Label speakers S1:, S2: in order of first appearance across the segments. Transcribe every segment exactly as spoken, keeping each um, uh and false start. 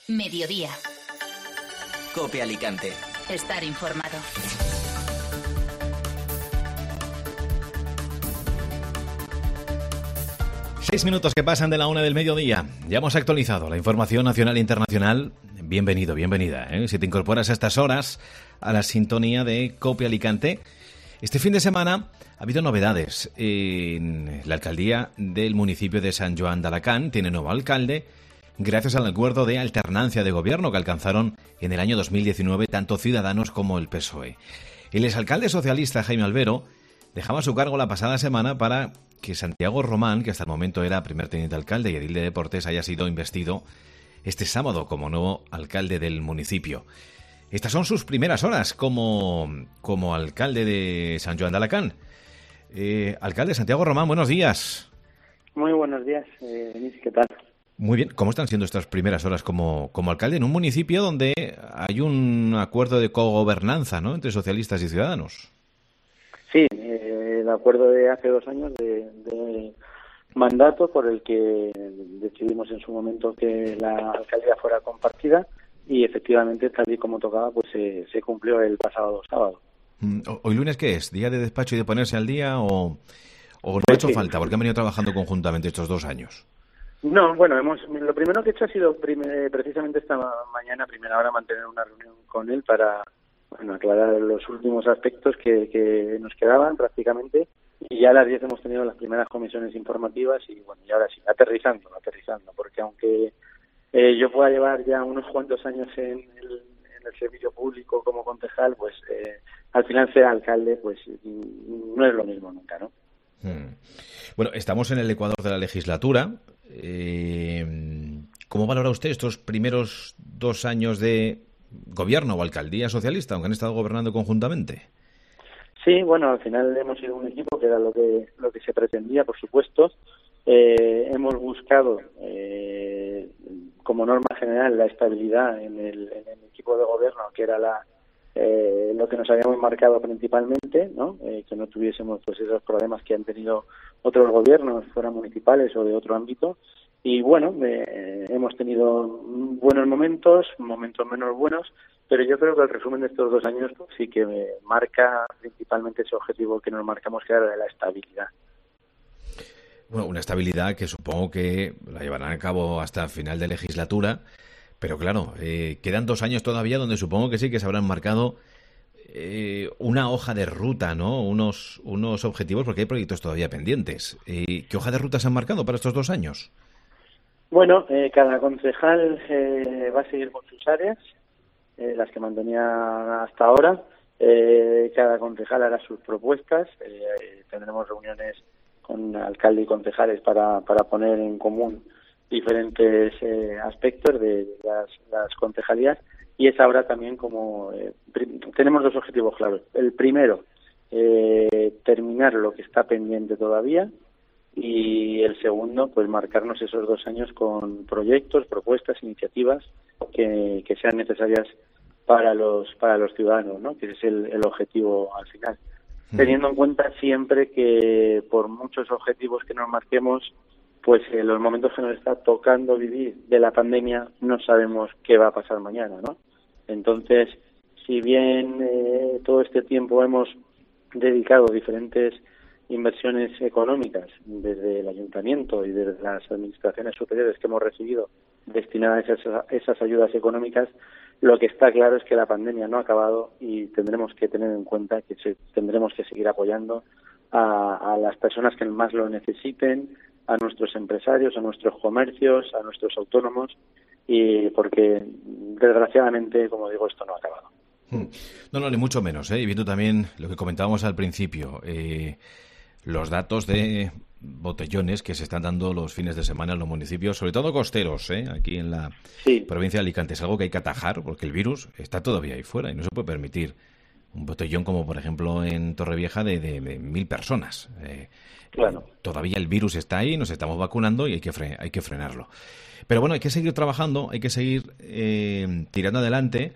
S1: Mediodía.
S2: COPE Alicante.
S1: Estar informado.
S3: Seis minutos que pasan de la una del mediodía. Ya hemos actualizado la información nacional e internacional. Bienvenido, bienvenida, ¿eh? Si te incorporas a estas horas a la sintonía de COPE Alicante. Este fin de semana ha habido novedades. En la alcaldía del municipio de Sant Joan d'Alacant tiene nuevo alcalde, gracias al acuerdo de alternancia de gobierno que alcanzaron en el año dos mil diecinueve tanto Ciudadanos como el P S O E. El exalcalde socialista Jaime Albero dejaba su cargo la pasada semana para que Santiago Román, que hasta el momento era primer teniente alcalde y edil de deportes, haya sido investido este sábado como nuevo alcalde del municipio. Estas son sus primeras horas como, como alcalde de Sant Joan d'Alacant. Eh, alcalde Santiago Román, buenos días.
S4: Muy buenos días, eh, Denis, ¿qué tal?
S3: Muy bien, ¿cómo están siendo estas primeras horas como, como alcalde en un municipio donde hay un acuerdo de cogobernanza, ¿no?, entre socialistas y ciudadanos?
S4: Sí, eh, el acuerdo de hace dos años de, de mandato por el que decidimos en su momento que la alcaldía fuera compartida y efectivamente, tal y como tocaba, pues se, se cumplió el pasado sábado.
S3: ¿Hoy lunes qué es? ¿Día de despacho y de ponerse al día o, o no ha hecho
S4: sí.
S3: falta? Porque han venido trabajando conjuntamente estos dos años.
S4: No, bueno, hemos lo primero que he hecho ha sido prime, precisamente esta mañana, primera hora, mantener una reunión con él para bueno, aclarar los últimos aspectos que, que nos quedaban prácticamente, y ya a las diez hemos tenido las primeras comisiones informativas y bueno, y ahora sí, aterrizando, aterrizando, porque aunque eh, yo pueda llevar ya unos cuantos años en el, en el servicio público como concejal, pues eh, al final ser alcalde pues no es lo mismo nunca, ¿no?
S3: Hmm. Bueno, estamos en el Ecuador de la legislatura. Eh, ¿Cómo valora usted estos primeros dos años de gobierno o alcaldía socialista, aunque han estado gobernando conjuntamente?
S4: Sí, bueno, al final hemos sido un equipo que era lo que lo que se pretendía, por supuesto. Eh, hemos buscado, eh, como norma general, la estabilidad en el, en el equipo de gobierno, que era la eh, lo que nos habíamos marcado principalmente, ¿no? Eh, que no tuviésemos pues esos problemas que han tenido otros gobiernos, fueran municipales o de otro ámbito. Y bueno, eh, hemos tenido buenos momentos, momentos menos buenos, pero yo creo que el resumen de estos dos años pues, sí que me marca principalmente ese objetivo que nos marcamos, que era de la estabilidad.
S3: Bueno, una estabilidad que supongo que la llevarán a cabo hasta final de legislatura, pero claro, eh, quedan dos años todavía donde supongo que sí que se habrán marcado eh, una hoja de ruta, ¿no? Unos, unos objetivos, porque hay proyectos todavía pendientes. Eh, ¿Qué hoja de ruta se han marcado para estos dos años?
S4: Bueno, eh, cada concejal eh, va a seguir con sus áreas, eh, las que mantenía hasta ahora. Eh, cada concejal hará sus propuestas. Eh, tendremos reuniones con alcalde y concejales para, para poner en común diferentes eh, aspectos de las, las concejalías, y es ahora también como eh, tenemos dos objetivos claros. El primero, eh, terminar lo que está pendiente todavía, y el segundo, pues marcarnos esos dos años con proyectos, propuestas, iniciativas que, que sean necesarias para los para los ciudadanos, ¿no? Que ese es el, el objetivo al final. Mm. Teniendo en cuenta siempre que por muchos objetivos que nos marquemos, pues en los momentos que nos está tocando vivir de la pandemia no sabemos qué va a pasar mañana, ¿no? Entonces, si bien eh, todo este tiempo hemos dedicado diferentes inversiones económicas desde el ayuntamiento y desde las administraciones superiores que hemos recibido destinadas a esas, esas ayudas económicas, lo que está claro es que la pandemia no ha acabado y tendremos que tener en cuenta que se, tendremos que seguir apoyando a, a las personas que más lo necesiten, a nuestros empresarios, a nuestros comercios, a nuestros autónomos, y porque desgraciadamente, como digo, esto no ha acabado.
S3: No, no, ni mucho menos, ¿eh? Y viendo también lo que comentábamos al principio, eh, los datos de botellones que se están dando los fines de semana en los municipios, sobre todo costeros, ¿eh? Aquí en la sí. provincia de Alicante, es algo que hay que atajar porque el virus está todavía ahí fuera y no se puede permitir un botellón como, por ejemplo, en Torrevieja de, de, de mil personas. Eh,
S4: claro.
S3: Todavía el virus está ahí, nos estamos vacunando y hay que, fre- hay que frenarlo. Pero bueno, hay que seguir trabajando, hay que seguir eh, tirando adelante.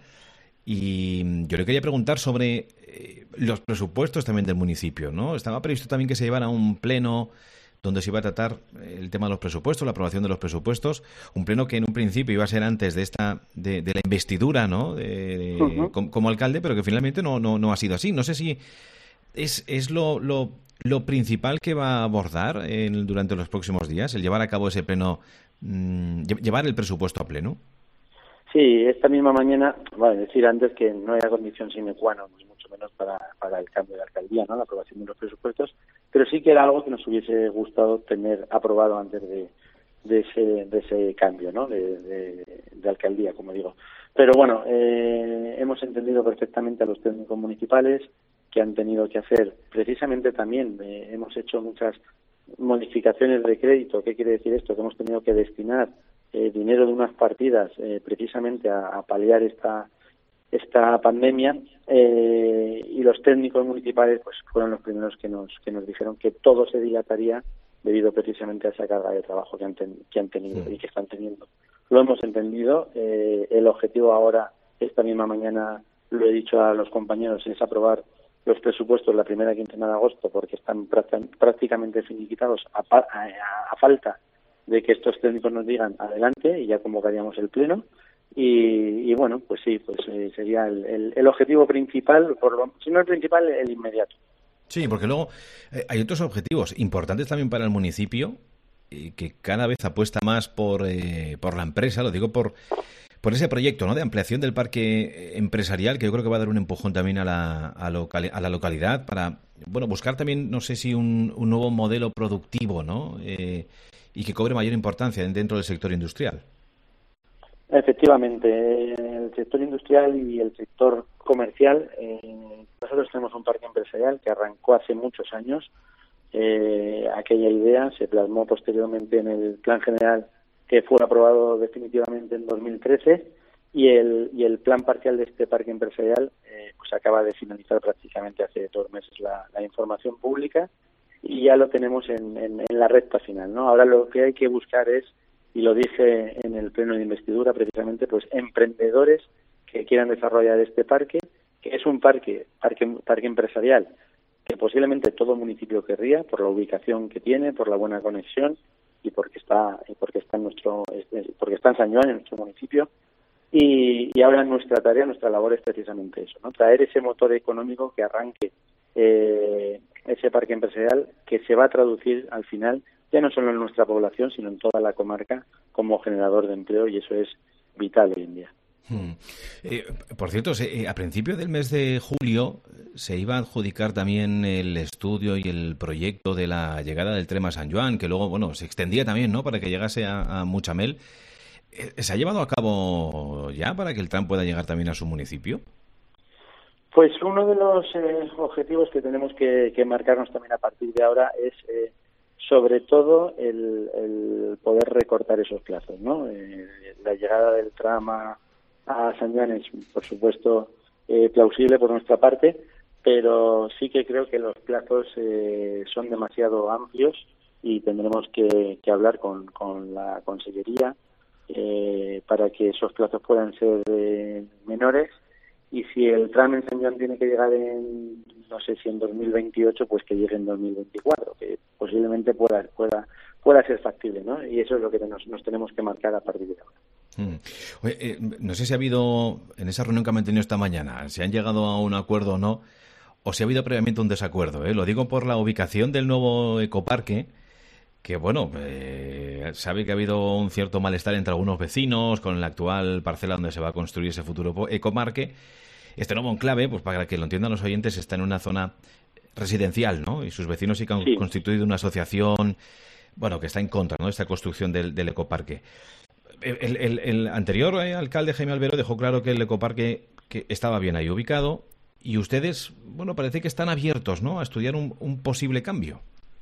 S3: Y yo le quería preguntar sobre eh, los presupuestos también del municipio, ¿no? Estaba previsto también que se llevara un pleno donde se iba a tratar el tema de los presupuestos, la aprobación de los presupuestos, un pleno que en un principio iba a ser antes de esta de, de la investidura, ¿no? De, de, uh-huh. como, como alcalde, pero que finalmente no no no ha sido así. No sé si es es lo lo, lo principal que va a abordar en, durante los próximos días, el llevar a cabo ese pleno, mmm, llevar el presupuesto a pleno.
S4: Sí, esta misma mañana, bueno, decir antes que no era condición sine qua non, ni mucho menos para, para el cambio de alcaldía, ¿no? La aprobación de los presupuestos, pero sí que era algo que nos hubiese gustado tener aprobado antes de, de ese de ese cambio, ¿no? De, de, de alcaldía, como digo. Pero bueno, eh, hemos entendido perfectamente a los técnicos municipales que han tenido que hacer, precisamente también eh, hemos hecho muchas modificaciones de crédito. ¿Qué quiere decir esto? Que hemos tenido que destinar Eh, dinero de unas partidas eh, precisamente a, a paliar esta esta pandemia eh, y los técnicos municipales pues fueron los primeros que nos que nos dijeron que todo se dilataría debido precisamente a esa carga de trabajo que han, ten, que han tenido sí. y que están teniendo. Lo hemos entendido. Eh, el objetivo ahora, esta misma mañana lo he dicho a los compañeros, es aprobar los presupuestos la primera quincena de agosto porque están prácticamente finiquitados a, a, a falta de que estos técnicos nos digan adelante y ya convocaríamos el pleno y, y bueno, pues sí, pues eh, sería el, el, el objetivo principal, por lo, si no el principal, el inmediato.
S3: Sí, porque luego eh, hay otros objetivos importantes también para el municipio eh, que cada vez apuesta más por eh, por la empresa, lo digo por por ese proyecto, ¿no? De ampliación del parque empresarial que yo creo que va a dar un empujón también a la a, local, a la localidad para bueno buscar también, no sé si un, un nuevo modelo productivo, ¿no? Eh, y que cobre mayor importancia dentro del sector industrial.
S4: Efectivamente, el sector industrial y el sector comercial, eh, nosotros tenemos un parque empresarial que arrancó hace muchos años. Eh, aquella idea se plasmó posteriormente en el Plan General que fue aprobado definitivamente en dos mil trece y el y el plan parcial de este parque empresarial eh, pues acaba de finalizar prácticamente hace dos meses la, la información pública. Y ya lo tenemos en, en, en la recta final, ¿no? Ahora lo que hay que buscar es, y lo dije en el pleno de investidura precisamente, pues emprendedores que quieran desarrollar este parque, que es un parque, parque, parque empresarial, que posiblemente todo municipio querría, por la ubicación que tiene, por la buena conexión y porque está, y porque está en nuestro, porque está en San Joan, en nuestro municipio. Y, y ahora nuestra tarea, nuestra labor es precisamente eso, ¿no? Traer ese motor económico que arranque eh, ese parque empresarial que se va a traducir al final ya no solo en nuestra población sino en toda la comarca como generador de empleo y eso es vital hoy en día.
S3: Hmm. Eh, por cierto, se, a principios del mes de julio se iba a adjudicar también el estudio y el proyecto de la llegada del tren a San Joan, que luego bueno se extendía también, ¿no? Para que llegase a, a Muchamel. ¿Se ha llevado a cabo ya para que el tren pueda llegar también a su municipio?
S4: Pues uno de los eh, objetivos que tenemos que, que marcarnos también a partir de ahora es, eh, sobre todo, el, el poder recortar esos plazos, ¿no? Eh, la llegada del tram a, a San Joan es, por supuesto, eh, plausible por nuestra parte, pero sí que creo que los plazos eh, son demasiado amplios y tendremos que, que hablar con, con la Consellería eh, para que esos plazos puedan ser eh, menores. Y si el tram en San Joan tiene que llegar en, no sé si en dos mil veintiocho, pues que llegue en dos mil veinticuatro, que posiblemente pueda pueda pueda ser factible, ¿no? Y eso es lo que nos, nos tenemos que marcar a partir de ahora.
S3: Mm. Oye, eh, no sé si ha habido, en esa reunión que han mantenido esta mañana, si han llegado a un acuerdo o no, o si ha habido previamente un desacuerdo, ¿eh? Lo digo por la ubicación del nuevo ecoparque, que bueno, eh, sabe que ha habido un cierto malestar entre algunos vecinos con la actual parcela donde se va a construir ese futuro ecoparque. Este nuevo enclave, pues para que lo entiendan los oyentes, está en una zona residencial, ¿no? Y sus vecinos sí que han sí. constituido una asociación, bueno, que está en contra, ¿no?, de esta construcción del, del ecoparque. El, el, el anterior eh, alcalde, Jaime Albero, dejó claro que el ecoparque que estaba bien ahí ubicado y ustedes, bueno, parece que están abiertos, ¿no?, a estudiar un, un posible cambio.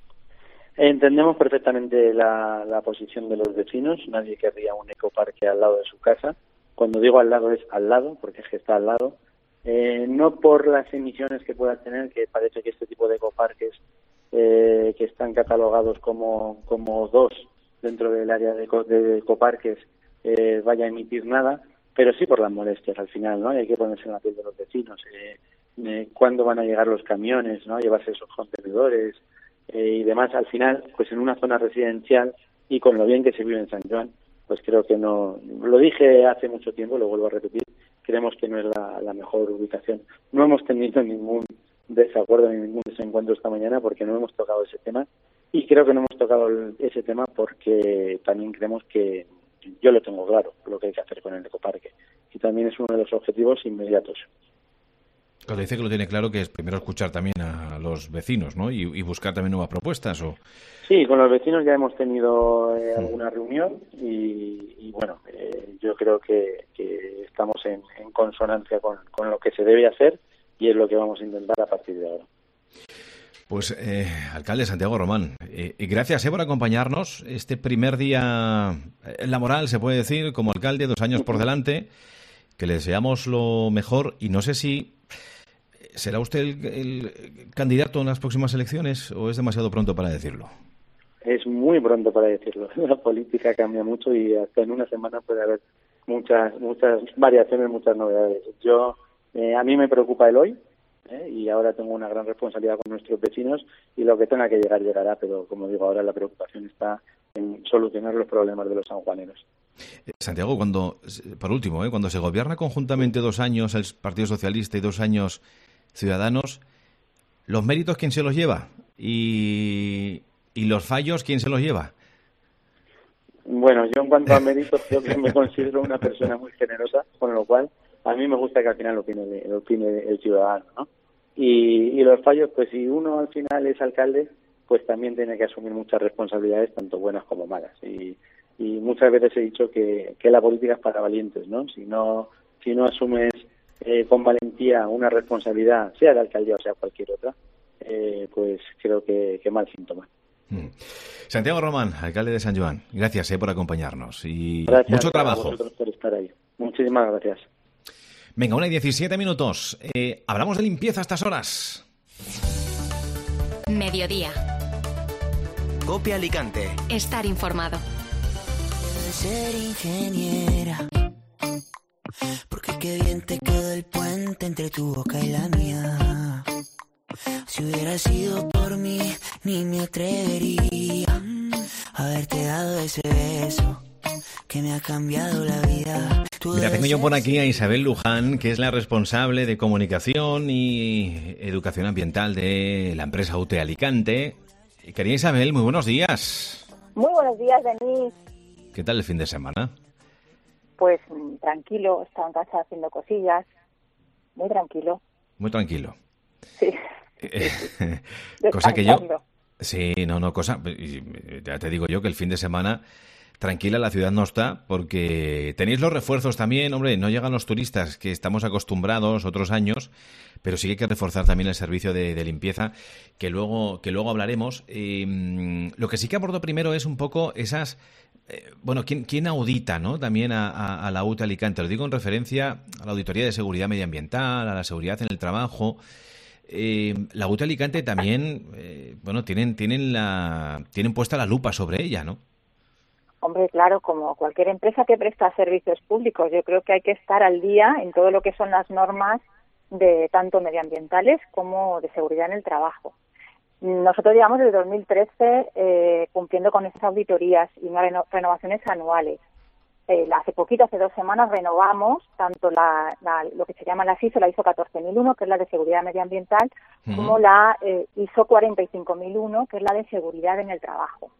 S4: Entendemos perfectamente la, la posición de los vecinos. Nadie querría un ecoparque al lado de su casa. Cuando digo al lado es al lado, porque es que está al lado. Eh, no por las emisiones que pueda tener, que parece que este tipo de ecoparques eh, que están catalogados como, como dos dentro del área de, eco, de ecoparques eh, vaya a emitir nada, pero sí por las molestias al final, ¿no? Y hay que ponerse en la piel de los vecinos. Eh, eh, ¿Cuándo van a llegar los camiones, ¿no?, llevarse esos contenedores? eh, y demás, al final, pues en una zona residencial y con lo bien que se vive en San Joan, pues creo que no, lo dije hace mucho tiempo, lo vuelvo a repetir, creemos que no es la, la mejor ubicación. No hemos tenido ningún desacuerdo ni ningún desencuentro esta mañana porque no hemos tocado ese tema, y creo que no hemos tocado el, ese tema porque también creemos que, yo lo tengo claro, lo que hay que hacer con el ecoparque, y también es uno de los objetivos inmediatos.
S3: Cuando dice que lo tiene claro, que es primero escuchar también a los vecinos, ¿no? Y, y buscar también nuevas propuestas, ¿o?
S4: Sí, con los vecinos ya hemos tenido eh, alguna reunión y, y bueno, eh, yo creo que, que estamos en, en consonancia con, con lo que se debe hacer, y es lo que vamos a intentar a partir de ahora.
S3: Pues, eh, alcalde Santiago Román, eh, gracias eh, por acompañarnos este primer día laboral, se puede decir, como alcalde, dos años por delante, que le deseamos lo mejor, y no sé si será usted el, el candidato en las próximas elecciones o es demasiado pronto para decirlo.
S4: Es muy pronto para decirlo. La política cambia mucho y hasta en una semana puede haber muchas muchas variaciones, muchas novedades. Yo eh, a mí me preocupa el hoy, ¿eh? Y ahora tengo una gran responsabilidad con nuestros vecinos, y lo que tenga que llegar llegará, pero como digo, ahora la preocupación está en solucionar los problemas de los sanjuaneros.
S3: Santiago, cuando, por último, ¿eh? cuando se gobierna conjuntamente dos años el Partido Socialista y dos años Ciudadanos, ¿los méritos quién se los lleva? Y, y los fallos ¿quién se los lleva?
S4: Bueno, yo en cuanto a méritos creo que me considero una persona muy generosa, con lo cual a mí me gusta que al final lo opine, lo opine el ciudadano, ¿no? Y, y los fallos, pues si uno al final es alcalde, pues también tiene que asumir muchas responsabilidades, tanto buenas como malas. Y, y muchas veces he dicho que, que la política es para valientes, ¿no? Si no, si no asumes eh, con valentía una responsabilidad, sea de alcaldía o sea cualquier otra, eh, pues creo que, que mal síntoma.
S3: Mm. Santiago Román, alcalde de San Joan, gracias eh, por acompañarnos y
S4: gracias
S3: mucho trabajo.
S4: A vosotros por estar ahí. Muchísimas gracias.
S3: Venga, una y diecisiete minutos. Eh, hablamos de limpieza a estas horas.
S1: Mediodía.
S2: Copia Alicante.
S1: Estar informado.
S5: Ser ingeniera, porque qué bien te quedó el puente entre tu boca y la mía. Si hubiera sido por mí, ni me atrevería a haberte dado ese beso que me ha cambiado la vida. Tú
S3: Mira, tengo yo
S5: debes
S3: por aquí a Isabel Luján, que es la responsable de comunicación y educación ambiental de la empresa U T E Alicante. Querida Isabel, muy buenos días.
S6: Muy buenos días, Denis.
S3: ¿Qué tal el fin de semana?
S6: Pues mm, tranquilo, estaba en casa haciendo cosillas, muy tranquilo.
S3: Muy tranquilo.
S6: Sí.
S3: Eh, cosa que yo...
S6: Descansando.
S3: Sí, no, no, cosa... Ya te digo yo que el fin de semana tranquila la ciudad no está, porque tenéis los refuerzos también, hombre, no llegan los turistas que estamos acostumbrados otros años, pero sí que hay que reforzar también el servicio de, de limpieza, que luego, que luego hablaremos. Eh, lo que sí que abordo primero es un poco esas... Eh, bueno, ¿quién, quién audita, ¿no? También a, a, a la U T E Alicante? Lo digo en referencia a la Auditoría de Seguridad Medioambiental, a la seguridad en el trabajo. Eh, la U T E Alicante también, eh, bueno, tienen, tienen, la, tienen puesta la lupa sobre ella, ¿no?
S6: Hombre, claro, como cualquier empresa que presta servicios públicos, yo creo que hay que estar al día en todo lo que son las normas de tanto medioambientales como de seguridad en el trabajo. Nosotros llevamos desde dos mil trece eh, cumpliendo con esas auditorías y unas reno- renovaciones anuales. Eh, hace poquito, hace dos semanas, renovamos tanto la, la, lo que se llama la ISO, la ISO catorce mil uno, que es la de seguridad medioambiental, uh-huh. como la eh, ISO cuarenta y cinco mil uno, que es la de seguridad en el trabajo.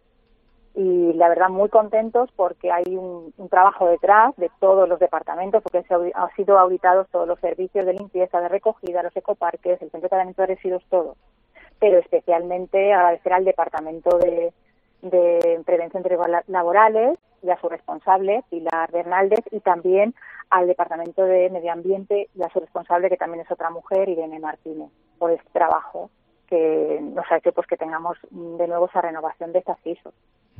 S6: Y la verdad muy contentos porque hay un, un trabajo detrás de todos los departamentos, porque se han sido auditados todos los servicios de limpieza, de recogida, los ecoparques, el centro de tratamiento de residuos, todo. Pero especialmente agradecer al departamento de, de prevención de riesgos laborales y a su responsable, Pilar Bernaldez, y también al departamento de medio ambiente y a su responsable, que también es otra mujer, Irene Martínez, por este trabajo que nos ha hecho pues que tengamos de nuevo esa renovación de estas ISO.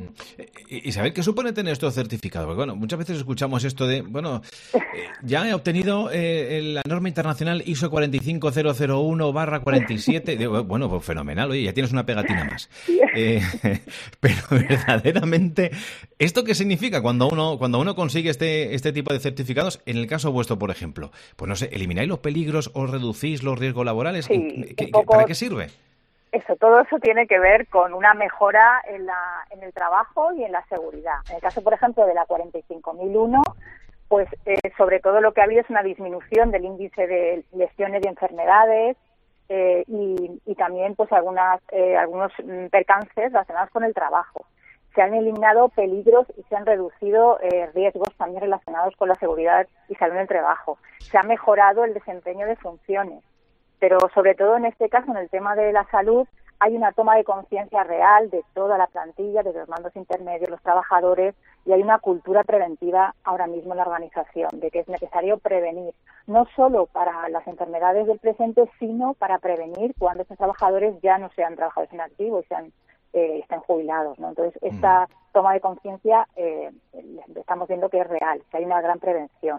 S3: ¿Y saber qué supone tener estos certificados? Porque, bueno, muchas veces escuchamos esto de, bueno, eh, ya he obtenido eh, la norma internacional ISO cuarenta y cinco mil uno barra cuarenta y siete. Digo, bueno, pues fenomenal, oye, ya tienes una pegatina más. Eh, pero verdaderamente, ¿esto qué significa cuando uno cuando uno consigue este este tipo de certificados? En el caso vuestro, por ejemplo, pues no sé, ¿elimináis los peligros o reducís los riesgos laborales?
S6: Sí,
S3: ¿Qué,
S6: poco...
S3: ¿Para qué sirve?
S6: Eso, todo eso tiene que ver con una mejora en, la, en el trabajo y en la seguridad. En el caso, por ejemplo, de la cuarenta y cinco mil uno, pues eh, sobre todo lo que ha habido es una disminución del índice de lesiones y enfermedades eh, y, y también pues algunas eh, algunos percances relacionados con el trabajo. Se han eliminado peligros y se han reducido eh, riesgos también relacionados con la seguridad y salud en el trabajo. Se ha mejorado el desempeño de funciones, pero sobre todo en este caso, en el tema de la salud, hay una toma de conciencia real de toda la plantilla, de los mandos intermedios, los trabajadores, y hay una cultura preventiva ahora mismo en la organización, de que es necesario prevenir, no solo para las enfermedades del presente, sino para prevenir cuando estos trabajadores ya no sean trabajadores en activo y sean, eh, estén jubilados, ¿no? Entonces, esta toma de conciencia eh, estamos viendo que es real, que hay una gran prevención.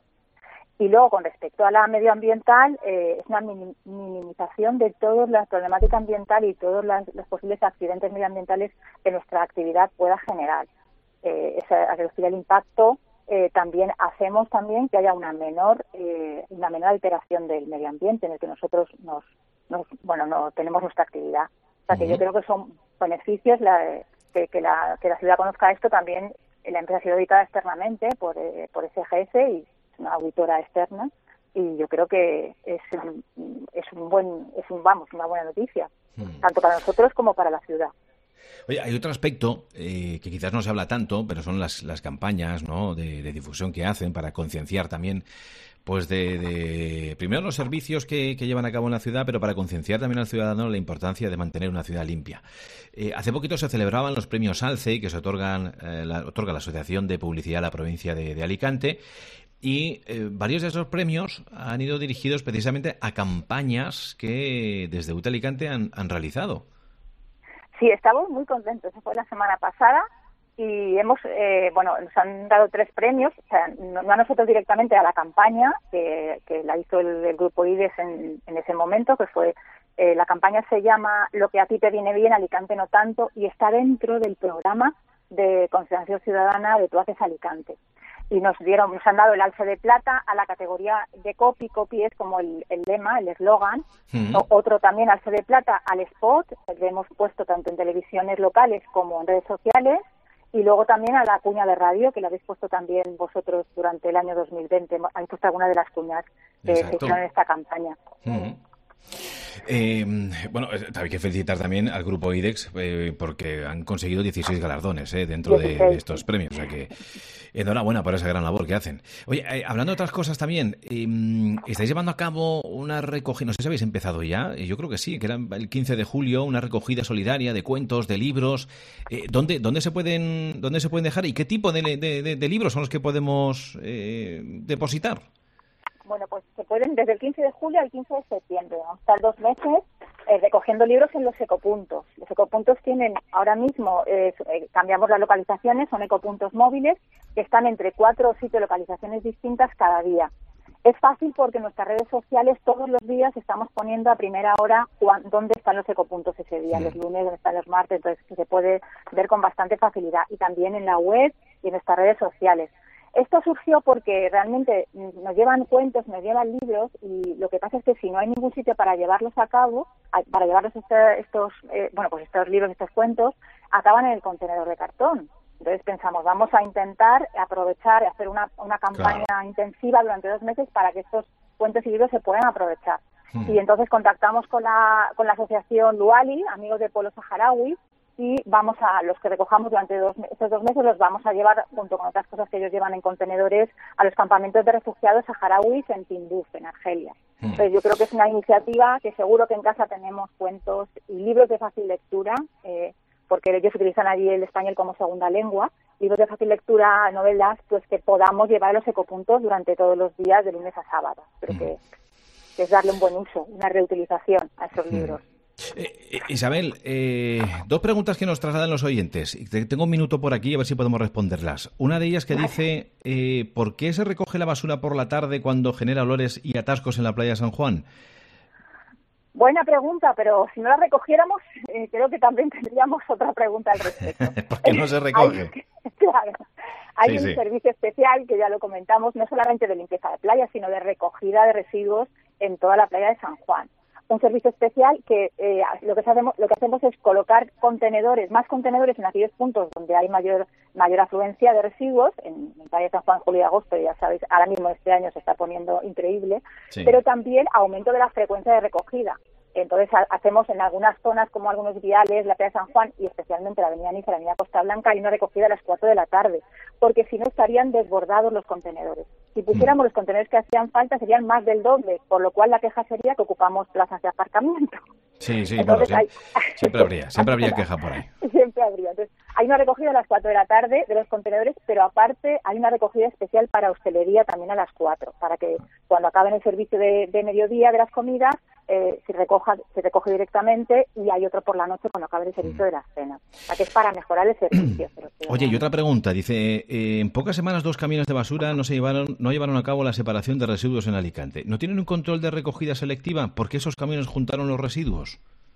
S6: Y luego, con respecto a la medioambiental, eh, es una minimización de toda la problemática ambiental y todos las, los posibles accidentes medioambientales que nuestra actividad pueda generar. Eh, es a reducir el impacto. Eh, también hacemos también que haya una menor eh, una menor alteración del medio ambiente en el que nosotros nos, nos bueno no tenemos nuestra actividad. O sea, que yo creo que son beneficios la, que, que, la, que la ciudad conozca esto. También la empresa ha sido auditada externamente por, eh, por S G S y una auditora externa, y yo creo que es un, es un buen es un vamos una buena noticia hmm. tanto para nosotros como para la ciudad.
S3: Oye, hay otro aspecto eh, que quizás no se habla tanto, pero son las, las campañas, ¿no?, de, de difusión que hacen para concienciar también, pues de, de primero los servicios que, que llevan a cabo en la ciudad, pero para concienciar también al ciudadano la importancia de mantener una ciudad limpia. Eh, hace poquito se celebraban los premios ALCE, que se otorgan eh, la, otorga la Asociación de Publicidad de la provincia de, de Alicante. Y eh, varios de esos premios han ido dirigidos precisamente a campañas que desde U T E Alicante han, han realizado.
S6: Sí, estamos muy contentos. Eso fue la semana pasada y hemos, eh, bueno, nos han dado tres premios, o sea, no, no a nosotros directamente, a la campaña que, que la hizo el, el grupo I D E S en, en ese momento, que fue, eh, la campaña se llama Lo que a ti te viene bien, Alicante no tanto, y está dentro del programa de concienciación ciudadana de Tú haces Alicante. Y nos dieron, nos han dado el alce de plata a la categoría de copy. Copy es como el, el lema, el eslogan. Mm. Otro también alce de plata al spot, que hemos puesto tanto en televisiones locales como en redes sociales. Y luego también a la cuña de radio, que la habéis puesto también vosotros durante el año dos mil veinte. Habéis puesto alguna de las cuñas que se hicieron en esta campaña. Mm.
S3: Eh, bueno, hay que felicitar también al grupo I D E X eh, porque han conseguido dieciséis galardones eh, dentro de, de estos premios. O sea que enhorabuena por esa gran labor que hacen. Oye, eh, hablando de otras cosas también, eh, estáis llevando a cabo una recogida, no sé si habéis empezado ya, yo creo que sí, que era el quince de julio, una recogida solidaria de cuentos, de libros. Eh, ¿dónde, dónde, se pueden, ¿Dónde se pueden dejar y qué tipo de, de, de, de libros son los que podemos eh, depositar?
S6: Bueno, pues se pueden desde el quince de julio al quince de septiembre. Vamos a estar dos meses eh, recogiendo libros en los ecopuntos. Los ecopuntos tienen ahora mismo, eh, cambiamos las localizaciones, son ecopuntos móviles que están entre cuatro o siete localizaciones distintas cada día. Es fácil porque en nuestras redes sociales todos los días estamos poniendo a primera hora cuán, dónde están los ecopuntos ese día, sí. Los lunes, dónde están los martes, entonces se puede ver con bastante facilidad. Y también en la web y en nuestras redes sociales. Esto surgió porque realmente nos llevan cuentos, nos llevan libros y lo que pasa es que si no hay ningún sitio para llevarlos a cabo, para llevarlos este, estos, eh, bueno, pues estos libros, estos cuentos, acaban en el contenedor de cartón. Entonces pensamos, vamos a intentar aprovechar, hacer una, una campaña claro. intensiva durante dos meses para que estos cuentos y libros se puedan aprovechar. Hmm. Y entonces contactamos con la, con la asociación Luali, Amigos del Pueblo Saharaui, y vamos a, los que recojamos durante dos, estos dos meses los vamos a llevar, junto con otras cosas que ellos llevan en contenedores, a los campamentos de refugiados saharauis en Tinduf, en Argelia. Mm. Entonces yo creo que es una iniciativa que seguro que en casa tenemos cuentos y libros de fácil lectura, eh, porque ellos utilizan allí el español como segunda lengua, libros de fácil lectura, novelas, pues que podamos llevar a los ecopuntos durante todos los días, de lunes a sábado. Creo mm. que, que es darle un buen uso, una reutilización a esos mm. libros.
S3: Eh, Isabel, eh, dos preguntas que nos trasladan los oyentes. Tengo un minuto por aquí a ver si podemos responderlas. Una de ellas que dice, eh, ¿por qué se recoge la basura por la tarde cuando genera olores y atascos en la playa de San Juan?
S6: Buena pregunta, pero si no la recogiéramos, eh, creo que también tendríamos otra pregunta al respecto.
S3: ¿Por qué no se recoge?
S6: Hay, claro, hay sí, un sí. servicio especial, que ya lo comentamos, no solamente de limpieza de playa, sino de recogida de residuos en toda la playa de San Juan. un servicio especial que eh, lo que hacemos lo que hacemos es colocar contenedores, más contenedores en aquellos puntos donde hay mayor mayor afluencia de residuos, en el Valle de San Juan, julio y agosto, ya sabéis, ahora mismo este año se está poniendo increíble, sí. Pero también aumento de la frecuencia de recogida. Entonces hacemos en algunas zonas, como algunos viales, la playa de San Juan y especialmente la avenida Niza, la avenida Costa Blanca, hay una recogida a las cuatro de la tarde, porque si no estarían desbordados los contenedores. Si pusiéramos los contenedores que hacían falta serían más del doble, por lo cual la queja sería que ocupamos plazas de aparcamiento.
S3: Sí, sí, Entonces, bueno, sí. hay... siempre habría, siempre habría queja por ahí.
S6: Siempre habría. Entonces, hay una recogida a las cuatro de la tarde de los contenedores, pero aparte hay una recogida especial para hostelería también a las cuatro, para que cuando acaben el servicio de, de mediodía de las comidas, eh, se recoja, se recoge directamente, y hay otro por la noche cuando acabe el servicio mm. de las cenas. O sea, que es para mejorar el servicio. Pero
S3: Oye, y otra pregunta, dice, eh, en pocas semanas dos camiones de basura no se llevaron, no llevaron a cabo la separación de residuos en Alicante. ¿No tienen un control de recogida selectiva? ¿Por qué esos camiones juntaron los residuos?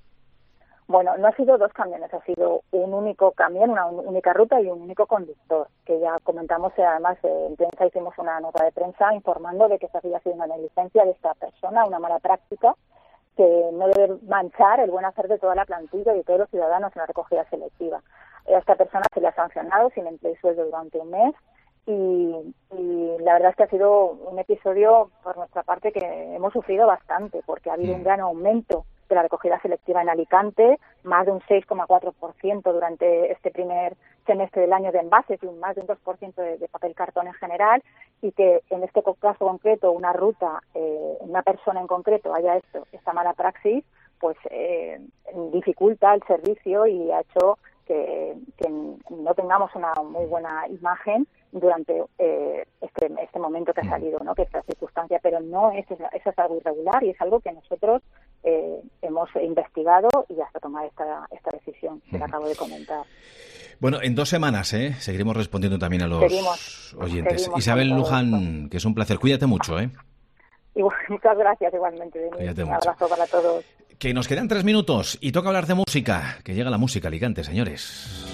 S6: Bueno, no ha sido dos camiones, ha sido un único camión, una única ruta y un único conductor, que ya comentamos, además en prensa hicimos una nota de prensa informando de que esta había sido una negligencia de esta persona, una mala práctica, que no debe manchar el buen hacer de toda la plantilla y de todos los ciudadanos en la recogida selectiva. A esta persona se le ha sancionado sin empleo y sueldo durante un mes, y, y la verdad es que ha sido un episodio por nuestra parte que hemos sufrido bastante, porque ha habido un gran aumento de la recogida selectiva en Alicante, más de un seis coma cuatro por ciento durante este primer semestre del año de envases y un más de un dos por ciento de, de papel cartón en general, y que en este caso concreto una ruta, eh, una persona en concreto haya hecho esta mala praxis, pues eh, dificulta el servicio y ha hecho que, que no tengamos una muy buena imagen durante eh, este, este momento que ha salido, ¿no? Que esta circunstancia, pero no es, eso es algo irregular y es algo que nosotros eh, hemos investigado y hasta tomar esta, esta decisión que le acabo de comentar.
S3: Bueno, en dos semanas ¿eh? seguiremos respondiendo también a los
S6: seguimos,
S3: oyentes.
S6: Seguimos
S3: Isabel Luján, que es un placer. Cuídate mucho, ¿eh?
S6: Igual, muchas gracias igualmente, Denis.
S3: Cuídate
S6: un
S3: mucho.
S6: Abrazo para todos.
S3: Que nos quedan tres minutos y toca hablar de música. Que llega la música, Alicante, señores.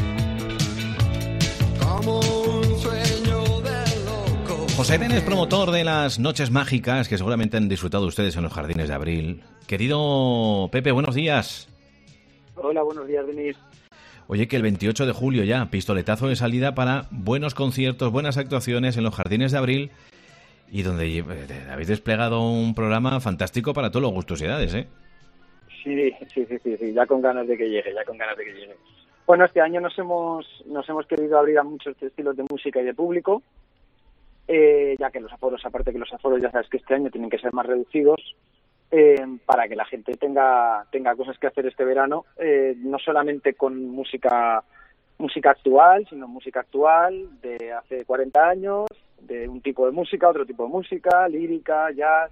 S1: Como un sueño de loco.
S3: José Ben es promotor de las Noches Mágicas, que seguramente han disfrutado ustedes en los Jardines de Abril. Querido Pepe, buenos días.
S7: Hola, buenos días, Denis.
S3: Oye, que el veintiocho de julio ya, pistoletazo de salida para buenos conciertos, buenas actuaciones en los Jardines de Abril, y donde habéis desplegado un programa fantástico para todos los gustos y edades, ¿eh?
S7: Sí, sí, sí, sí, sí, ya con ganas de que llegue, ya con ganas de que llegue. Bueno, este año nos hemos nos hemos querido abrir a muchos estilos de música y de público, eh, ya que los aforos, aparte que los aforos ya sabes que este año tienen que ser más reducidos, eh, para que la gente tenga tenga cosas que hacer este verano, eh, no solamente con música música actual, sino música actual de hace cuarenta años, de un tipo de música, otro tipo de música, lírica, jazz.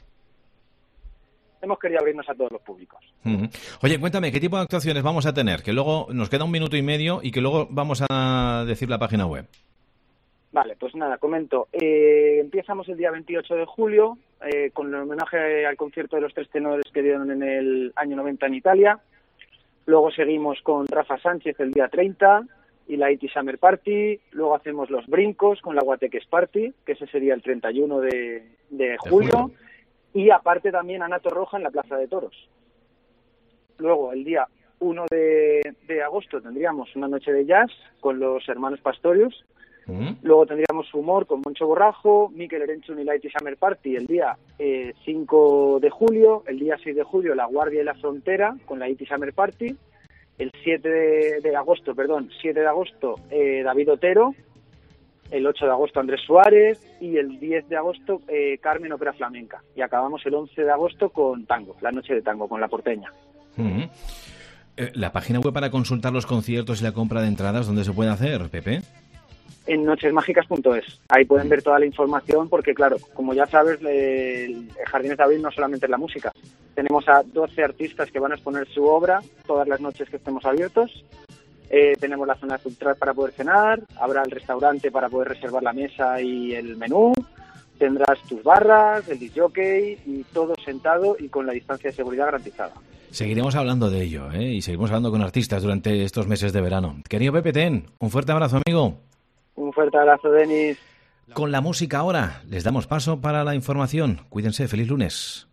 S7: Hemos querido abrirnos a todos los públicos.
S3: Uh-huh. Oye, cuéntame, ¿qué tipo de actuaciones vamos a tener? Que luego nos queda un minuto y medio y que luego vamos a decir la página web.
S7: Vale, pues nada, comento. Eh, empezamos el día veintiocho de julio eh, con el homenaje al concierto de los tres tenores que dieron en el año noventa en Italia. Luego seguimos con Rafa Sánchez el día treinta y la I T Summer Party. Luego hacemos los brincos con la Guateques Party, que ese sería el treinta y uno de, de julio. De julio. Y aparte también Anato Roja en la Plaza de Toros. Luego, el día uno de, de agosto tendríamos una noche de jazz con los hermanos Pastorius. Uh-huh. Luego tendríamos humor con Moncho Borrajo, Mikel Erenchun y la I T Summer Party el día eh, cinco de julio. El día seis de julio La Guardia y la Frontera con la I T Summer Party. El siete de, de agosto, perdón, siete de agosto eh, David Otero. El ocho de agosto Andrés Suárez y el diez de agosto eh, Carmen Ópera Flamenca. Y acabamos el once de agosto con tango, la noche de tango, con La Porteña.
S3: Uh-huh. eh, ¿La página web para consultar los conciertos y la compra de entradas dónde se puede hacer, Pepe?
S7: En noches mágicas punto es. Ahí pueden ver toda la información porque, claro, como ya sabes, el Jardines de Abril no solamente es la música. Tenemos a doce artistas que van a exponer su obra todas las noches que estemos abiertos. Eh, tenemos la zona de food truck para poder cenar, habrá el restaurante para poder reservar la mesa y el menú, tendrás tus barras, el disc jockey y todo sentado y con la distancia de seguridad garantizada.
S3: Seguiremos hablando de ello, ¿eh? Y seguiremos hablando con artistas durante estos meses de verano. Querido Pepe Ten, un fuerte abrazo, amigo.
S7: Un fuerte abrazo, Denis.
S3: Con la música ahora les damos paso para la información. Cuídense, feliz lunes.